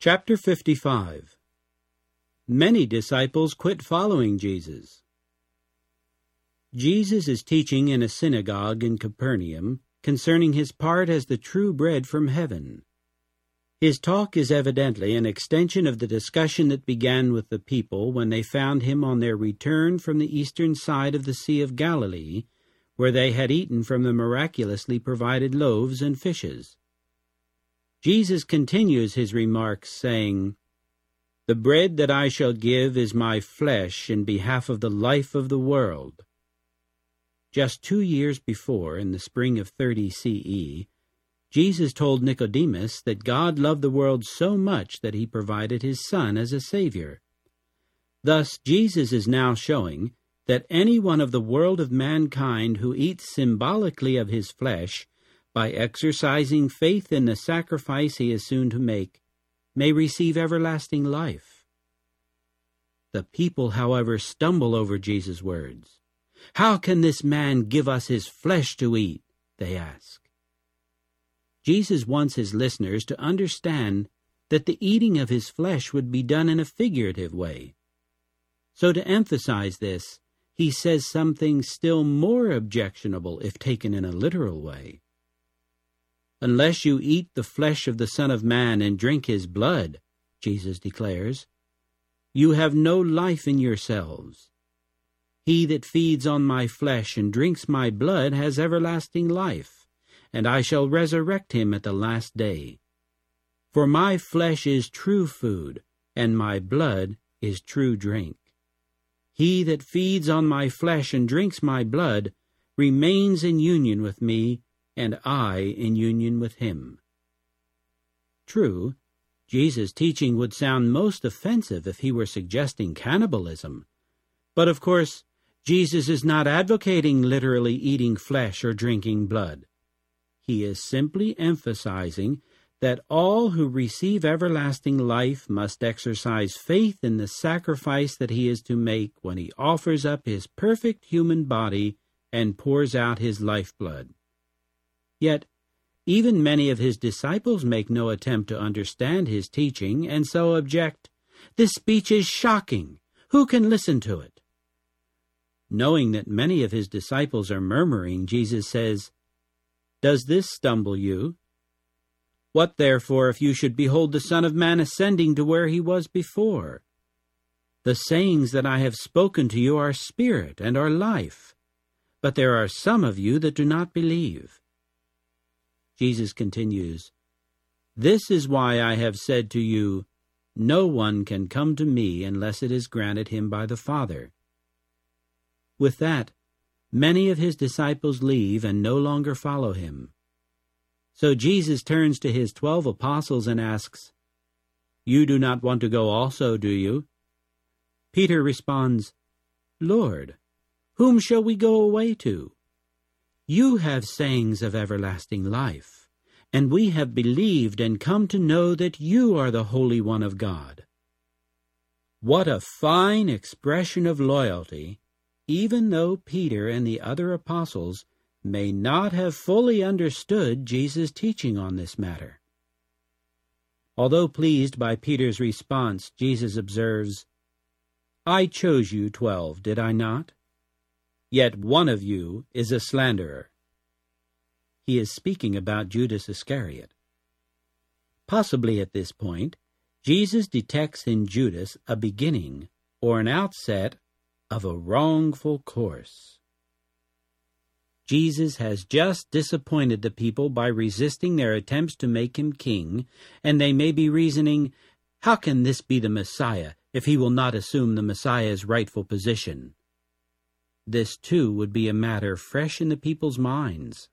Chapter 55. Many disciples quit following Jesus. Jesus is teaching in a synagogue in Capernaum concerning his part as the true bread from heaven. His talk is evidently an extension of the discussion that began with the people when they found him on their return from the eastern side of the Sea of Galilee, where they had eaten from the miraculously provided loaves and fishes. Jesus continues his remarks, saying, "The bread that I shall give is my flesh in behalf of the life of the world." Just 2 years before, in the spring of 30 CE, Jesus told Nicodemus that God loved the world so much that he provided his Son as a Savior. Thus, Jesus is now showing that anyone of the world of mankind who eats symbolically of his flesh, by exercising faith in the sacrifice he is soon to make, may receive everlasting life. The people, however, stumble over Jesus' words. "How can this man give us his flesh to eat?" they ask. Jesus wants his listeners to understand that the eating of his flesh would be done in a figurative way. So to emphasize this, he says something still more objectionable if taken in a literal way. "Unless you eat the flesh of the Son of Man and drink his blood," Jesus declares, "you have no life in yourselves. He that feeds on my flesh and drinks my blood has everlasting life, and I shall resurrect him at the last day. For my flesh is true food, and my blood is true drink. He that feeds on my flesh and drinks my blood remains in union with me, and I in union with him." True, Jesus' teaching would sound most offensive if he were suggesting cannibalism. But of course, Jesus is not advocating literally eating flesh or drinking blood. He is simply emphasizing that all who receive everlasting life must exercise faith in the sacrifice that he is to make when he offers up his perfect human body and pours out his lifeblood. Yet, even many of his disciples make no attempt to understand his teaching and so object, "This speech is shocking. Who can listen to it?" Knowing that many of his disciples are murmuring, Jesus says, "Does this stumble you? What therefore if you should behold the Son of Man ascending to where he was before? The sayings that I have spoken to you are spirit and are life, but there are some of you that do not believe." Jesus continues, "This is why I have said to you, no one can come to me unless it is granted him by the Father." With that, many of his disciples leave and no longer follow him. So Jesus turns to his 12 apostles and asks, "You do not want to go also, do you?" Peter responds, "Lord, whom shall we go away to? You have sayings of everlasting life, and we have believed and come to know that you are the Holy One of God." What a fine expression of loyalty, even though Peter and the other apostles may not have fully understood Jesus' teaching on this matter. Although pleased by Peter's response, Jesus observes, "I chose you 12, did I not? Yet one of you is a slanderer." He is speaking about Judas Iscariot. Possibly at this point, Jesus detects in Judas a beginning or an outset of a wrongful course. Jesus has just disappointed the people by resisting their attempts to make him king, and they may be reasoning, "How can this be the Messiah if he will not assume the Messiah's rightful position?" This, too, would be a matter fresh in the people's minds.